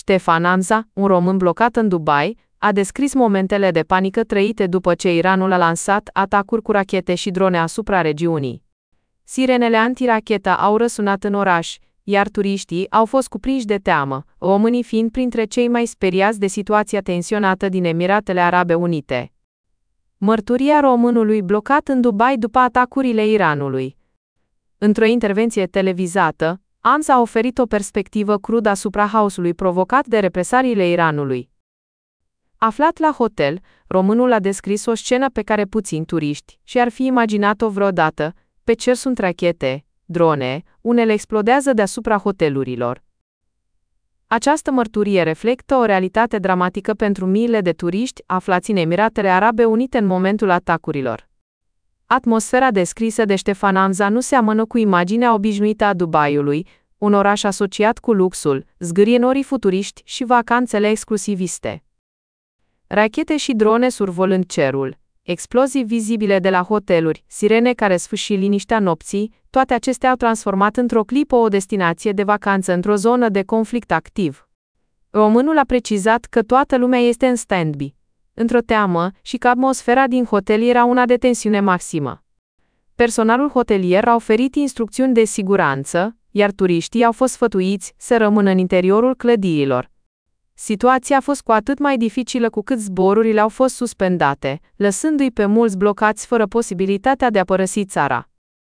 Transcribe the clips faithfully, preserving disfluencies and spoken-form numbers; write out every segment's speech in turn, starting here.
Ștefan Hamza, un român blocat în Dubai, a descris momentele de panică trăite după ce Iranul a lansat atacuri cu rachete și drone asupra regiunii. Sirenele antirachetă au răsunat în oraș, iar turiștii au fost cuprinși de teamă, românii fiind printre cei mai speriați de situația tensionată din Emiratele Arabe Unite. Mărturia românului blocat în Dubai după atacurile Iranului. Într-o intervenție televizată, Hamza a oferit o perspectivă crudă asupra haosului provocat de represaliile Iranului. Aflat la hotel, românul a descris o scenă pe care puțini turiști și-ar fi imaginat-o vreodată. Pe cer sunt rachete, drone, unele explodează deasupra hotelurilor. Această mărturie reflectă o realitate dramatică pentru miile de turiști aflați în Emiratele Arabe Unite în momentul atacurilor. Atmosfera descrisă de Ștefan Hamza nu seamănă cu imaginea obișnuită a Dubaiului, un oraș asociat cu luxul, zgârienorii futuriști și vacanțele exclusiviste. Rachete și drone survolând cerul, explozii vizibile de la hoteluri, sirene care sfâșie liniștea nopții, toate acestea au transformat într-o clipă o destinație de vacanță într-o zonă de conflict activ. Românul a precizat că toată lumea este în stand-by, într-o teamă, și că atmosfera din hotel era una de tensiune maximă. Personalul hotelier a oferit instrucțiuni de siguranță, iar turiștii au fost sfătuiți să rămână în interiorul clădirilor. Situația a fost cu atât mai dificilă cu cât zborurile au fost suspendate, lăsându-i pe mulți blocați fără posibilitatea de a părăsi țara.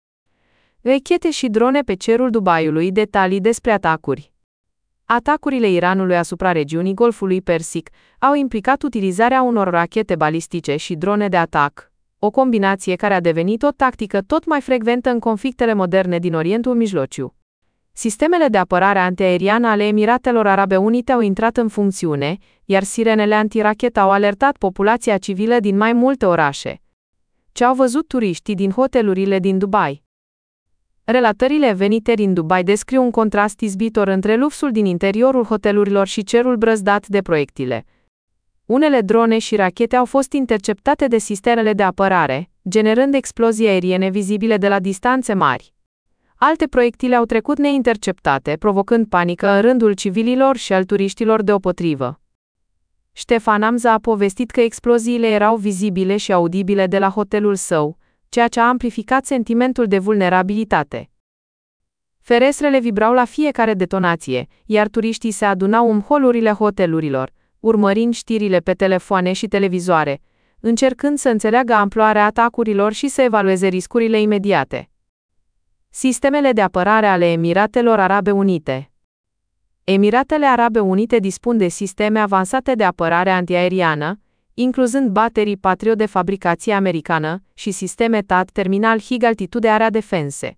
Rachete și drone pe cerul Dubaiului. Detalii despre atacuri. Atacurile Iranului asupra regiunii Golfului Persic au implicat utilizarea unor rachete balistice și drone de atac, o combinație care a devenit o tactică tot mai frecventă în conflictele moderne din Orientul Mijlociu. Sistemele de apărare antiaeriană ale Emiratelor Arabe Unite au intrat în funcțiune, iar sirenele antirachetă au alertat populația civilă din mai multe orașe. Ce au văzut turiștii din hotelurile din Dubai? Relatările venite din Dubai descriu un contrast izbitor între luxul din interiorul hotelurilor și cerul brăzdat de proiectile. Unele drone și rachete au fost interceptate de sistemele de apărare, generând explozii aeriene vizibile de la distanțe mari. Alte proiectile au trecut neinterceptate, provocând panică în rândul civililor și al turiștilor deopotrivă. Ștefan Hamza a povestit că exploziile erau vizibile și audibile de la hotelul său, ceea ce a amplificat sentimentul de vulnerabilitate. Ferestrele vibrau la fiecare detonație, iar turiștii se adunau în holurile hotelurilor, urmărind știrile pe telefoane și televizoare, încercând să înțeleagă amploarea atacurilor și să evalueze riscurile imediate. Sistemele de apărare ale Emiratelor Arabe Unite. Emiratele Arabe Unite dispun de sisteme avansate de apărare antiaeriană, incluzând baterii Patriot de fabricație americană și sisteme T A D Terminal High Altitude Area Defense.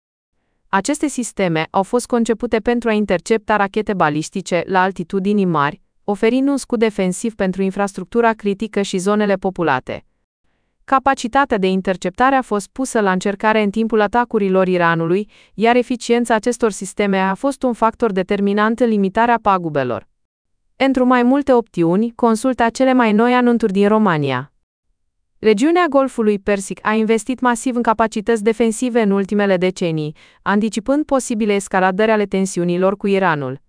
Aceste sisteme au fost concepute pentru a intercepta rachete balistice la altitudini mari, oferind un scut defensiv pentru infrastructura critică și zonele populate. Capacitatea de interceptare a fost pusă la încercare în timpul atacurilor Iranului, iar eficiența acestor sisteme a fost un factor determinant în limitarea pagubelor. Pentru mai multe opțiuni, consulta cele mai noi anunțuri din România. Regiunea Golfului Persic a investit masiv în capacități defensive în ultimele decenii, anticipând posibile escaladări ale tensiunilor cu Iranul.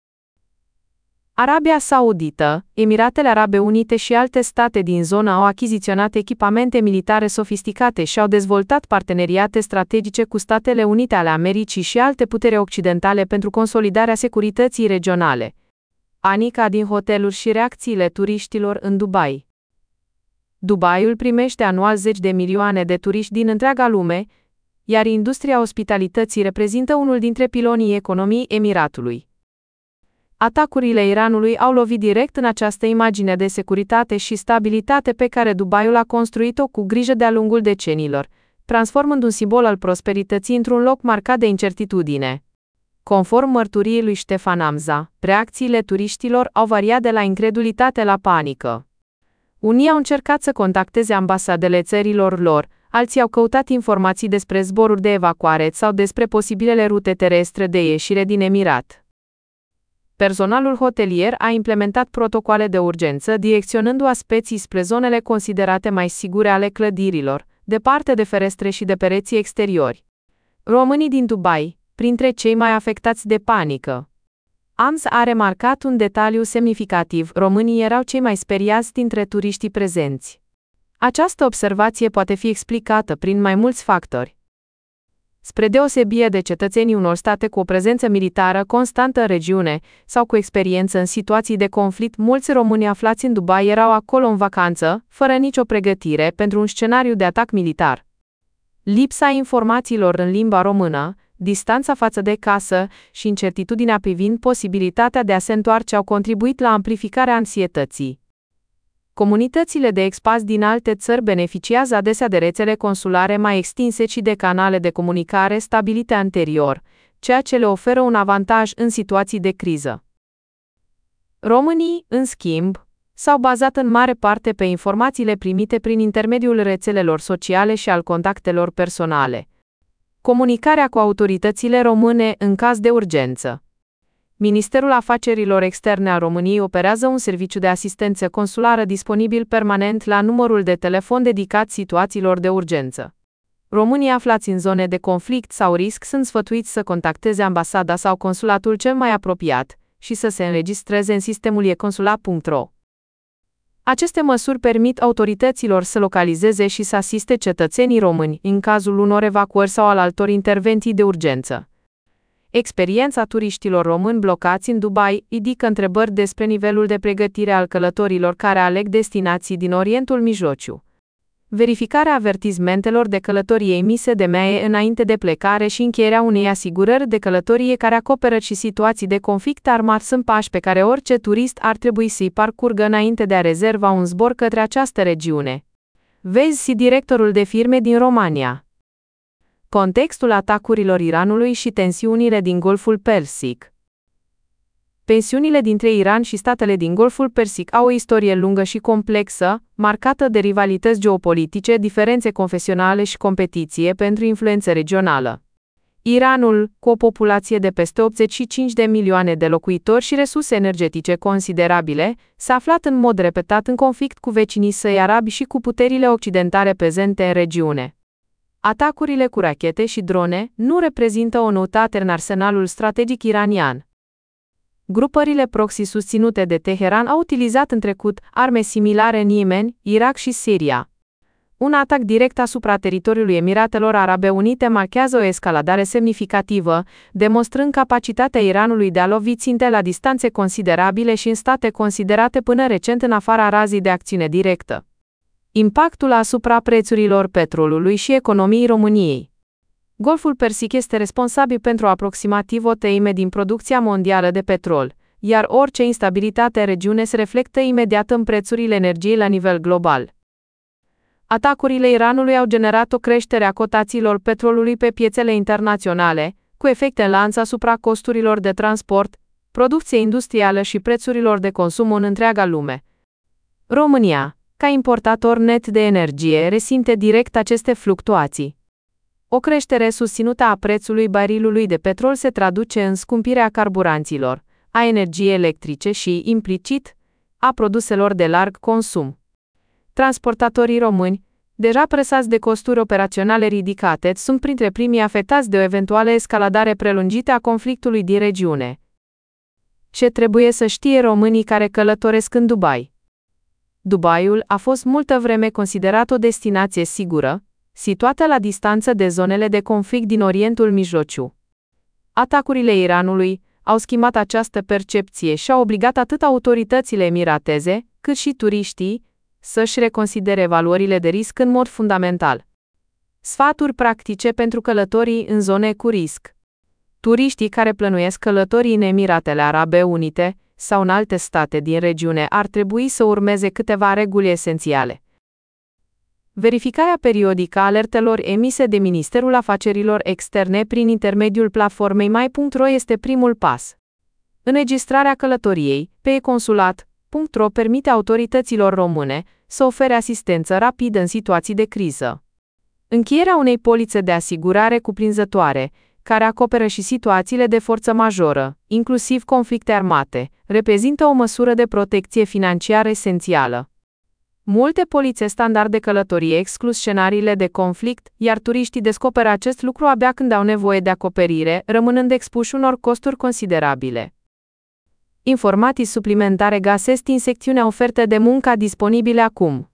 Arabia Saudită, Emiratele Arabe Unite și alte state din zonă au achiziționat echipamente militare sofisticate și au dezvoltat parteneriate strategice cu Statele Unite ale Americii și alte puteri occidentale pentru consolidarea securității regionale. Panica din hoteluri și reacțiile turiștilor în Dubai. Dubaiul primește anual zeci de milioane de turiști din întreaga lume, iar industria ospitalității reprezintă unul dintre pilonii economiei Emiratului. Atacurile Iranului au lovit direct în această imagine de securitate și stabilitate pe care Dubaiul a construit-o cu grijă de-a lungul deceniilor, transformând un simbol al prosperității într-un loc marcat de incertitudine. Conform mărturiei lui Ștefan Hamza, reacțiile turiștilor au variat de la incredulitate la panică. Unii au încercat să contacteze ambasadele țărilor lor, alții au căutat informații despre zboruri de evacuare sau despre posibilele rute terestre de ieșire din Emirat. Personalul hotelier a implementat protocoale de urgență, direcționându aspeții spre zonele considerate mai sigure ale clădirilor, departe de ferestre și de pereții exteriori. Românii din Dubai, printre cei mai afectați de panică. A M S a remarcat un detaliu semnificativ: românii erau cei mai speriați dintre turiștii prezenți. Această observație poate fi explicată prin mai mulți factori. Spre deosebire de cetățenii unor state cu o prezență militară constantă în regiune sau cu experiență în situații de conflict, mulți români aflați în Dubai erau acolo în vacanță, fără nicio pregătire pentru un scenariu de atac militar. Lipsa informațiilor în limba română, distanța față de casă și incertitudinea privind posibilitatea de a se întoarce au contribuit la amplificarea anxietății. Comunitățile de expați din alte țări beneficiază adesea de rețele consulare mai extinse și de canale de comunicare stabilite anterior, ceea ce le oferă un avantaj în situații de criză. Românii, în schimb, s-au bazat în mare parte pe informațiile primite prin intermediul rețelelor sociale și al contactelor personale. Comunicarea cu autoritățile române în caz de urgență. Ministerul Afacerilor Externe al României operează un serviciu de asistență consulară disponibil permanent la numărul de telefon dedicat situațiilor de urgență. Românii aflați în zone de conflict sau risc sunt sfătuiți să contacteze ambasada sau consulatul cel mai apropiat și să se înregistreze în sistemul e consulat punct ro. Aceste măsuri permit autorităților să localizeze și să asiste cetățenii români în cazul unor evacuări sau al altor intervenții de urgență. Experiența turiștilor români blocați în Dubai ridică întrebări despre nivelul de pregătire al călătorilor care aleg destinații din Orientul Mijlociu. Verificarea avertizmentelor de călătorie emise de M A E înainte de plecare și încheierea unei asigurări de călătorie care acoperă și situații de conflict armat sunt pași pe care orice turist ar trebui să-i parcurgă înainte de a rezerva un zbor către această regiune. Vezi și directorul de firme din România. Contextul atacurilor Iranului și tensiunile din Golful Persic. Tensiunile dintre Iran și statele din Golful Persic au o istorie lungă și complexă, marcată de rivalități geopolitice, diferențe confesionale și competiție pentru influență regională. Iranul, cu o populație de peste optzeci și cinci de milioane de locuitori și resurse energetice considerabile, s-a aflat în mod repetat în conflict cu vecinii săi arabi și cu puterile occidentale prezente în regiune. Atacurile cu rachete și drone nu reprezintă o noutate în arsenalul strategic iranian. Grupările proxy susținute de Teheran au utilizat în trecut arme similare în Yemen, Irak și Siria. Un atac direct asupra teritoriului Emiratelor Arabe Unite marchează o escaladare semnificativă, demonstrând capacitatea Iranului de a lovi ținte la distanțe considerabile și în state considerate până recent în afara razii de acțiune directă. Impactul asupra prețurilor petrolului și economiei României. Golful Persic este responsabil pentru aproximativ o treime din producția mondială de petrol, iar orice instabilitate în regiune se reflectă imediat în prețurile energiei la nivel global. Atacurile Iranului au generat o creștere a cotațiilor petrolului pe piețele internaționale, cu efecte în lanț asupra costurilor de transport, producție industrială și prețurilor de consum în întreaga lume. România, ca importator net de energie, resimte direct aceste fluctuații. O creștere susținută a prețului barilului de petrol se traduce în scumpirea carburanților, a energiei electrice și, implicit, a produselor de larg consum. Transportatorii români, deja presați de costuri operaționale ridicate, sunt printre primii afectați de o eventuală escaladare prelungită a conflictului din regiune. Ce trebuie să știe românii care călătoresc în Dubai? Dubaiul a fost multă vreme considerat o destinație sigură, situată la distanță de zonele de conflict din Orientul Mijlociu. Atacurile Iranului au schimbat această percepție și au obligat atât autoritățile emirateze, cât și turiștii să-și reconsidere valorile de risc în mod fundamental. Sfaturi practice pentru călătorii în zone cu risc. Turiștii care plănuiesc călătorii în Emiratele Arabe Unite sau în alte state din regiune ar trebui să urmeze câteva reguli esențiale. Verificarea periodică a alertelor emise de Ministerul Afacerilor Externe prin intermediul platformei mai punct ro este primul pas. Înregistrarea călătoriei pe e consulat punct ro permite autorităților române să ofere asistență rapidă în situații de criză. Încheierea unei polițe de asigurare cuprinzătoare, care acoperă și situațiile de forță majoră, inclusiv conflicte armate, reprezintă o măsură de protecție financiară esențială. Multe polițe standard de călătorie exclus scenariile de conflict, iar turiștii descoperă acest lucru abia când au nevoie de acoperire, rămânând expuși unor costuri considerabile. Informații suplimentare găsesc în secțiunea oferte de muncă disponibile acum.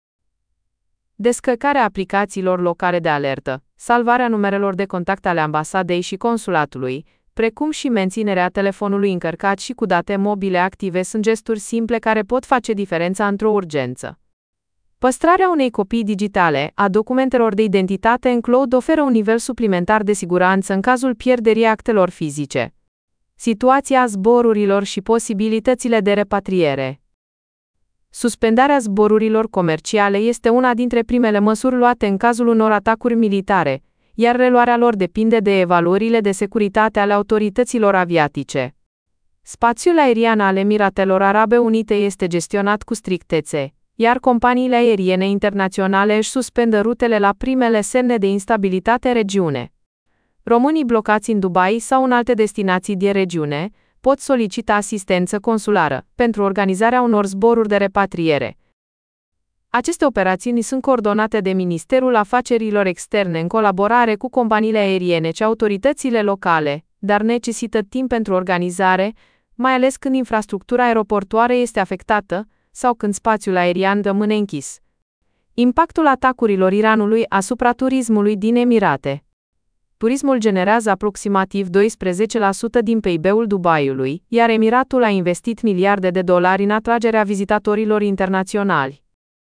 Descărcarea aplicațiilor locale de alertă, salvarea numerelor de contact ale ambasadei și consulatului, precum și menținerea telefonului încărcat și cu date mobile active sunt gesturi simple care pot face diferența într-o urgență. Păstrarea unei copii digitale a documentelor de identitate în cloud oferă un nivel suplimentar de siguranță în cazul pierderii actelor fizice. Situația zborurilor și posibilitățile de repatriere. Suspendarea zborurilor comerciale este una dintre primele măsuri luate în cazul unor atacuri militare, iar reluarea lor depinde de evaluările de securitate ale autorităților aviatice. Spațiul aerian al Emiratelor Arabe Unite este gestionat cu strictețe, iar companiile aeriene internaționale își suspendă rutele la primele semne de instabilitate în regiune. Românii blocați în Dubai sau în alte destinații din regiune pot solicita asistență consulară pentru organizarea unor zboruri de repatriere. Aceste operațiuni sunt coordonate de Ministerul Afacerilor Externe în colaborare cu companiile aeriene și autoritățile locale, dar necesită timp pentru organizare, mai ales când infrastructura aeroportuară este afectată sau când spațiul aerian rămâne închis. Impactul atacurilor Iranului asupra turismului din Emirate. Turismul generează aproximativ doisprezece la sută din P I B-ul Dubaiului, iar Emiratul a investit miliarde de dolari în atragerea vizitatorilor internaționali.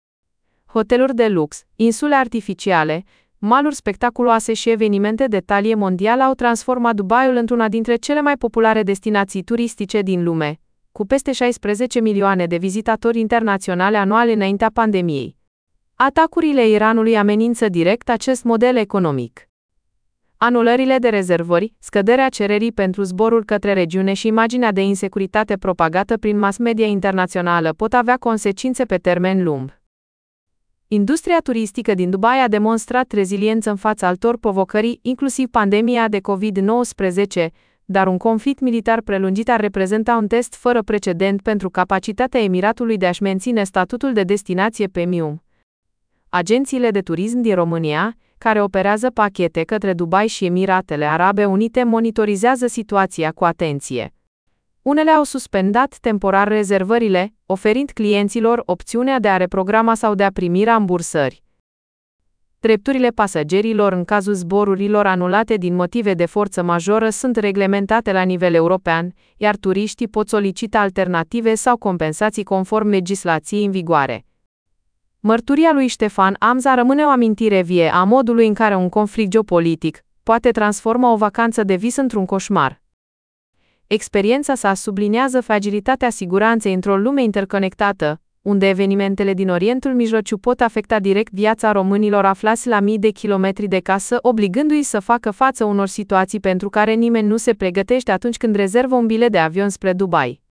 Hoteluri de lux, insule artificiale, maluri spectaculoase și evenimente de talie mondială au transformat Dubaiul într-una dintre cele mai populare destinații turistice din lume, cu peste șaisprezece milioane de vizitatori internaționali anuali înaintea pandemiei. Atacurile Iranului amenință direct acest model economic. Anulările de rezervări, scăderea cererii pentru zboruri către regiune și imaginea de insecuritate propagată prin mass media internațională pot avea consecințe pe termen lung. Industria turistică din Dubai a demonstrat reziliență în fața altor provocări, inclusiv pandemia de covid nouăsprezece, dar un conflict militar prelungit ar reprezenta un test fără precedent pentru capacitatea Emiratului de a-și menține statutul de destinație premium. Agențiile de turism din România, care operează pachete către Dubai și Emiratele Arabe Unite, monitorizează situația cu atenție. Unele au suspendat temporar rezervările, oferind clienților opțiunea de a reprograma sau de a primi rambursări. Drepturile pasagerilor în cazul zborurilor anulate din motive de forță majoră sunt reglementate la nivel european, iar turiștii pot solicita alternative sau compensații conform legislației în vigoare. Mărturia lui Ștefan Amza rămâne o amintire vie a modului în care un conflict geopolitic poate transforma o vacanță de vis într-un coșmar. Experiența sa subliniază fragilitatea siguranței într-o lume interconectată, unde evenimentele din Orientul Mijlociu pot afecta direct viața românilor aflați la mii de kilometri de casă, obligându-i să facă față unor situații pentru care nimeni nu se pregătește atunci când rezervă un bilet de avion spre Dubai.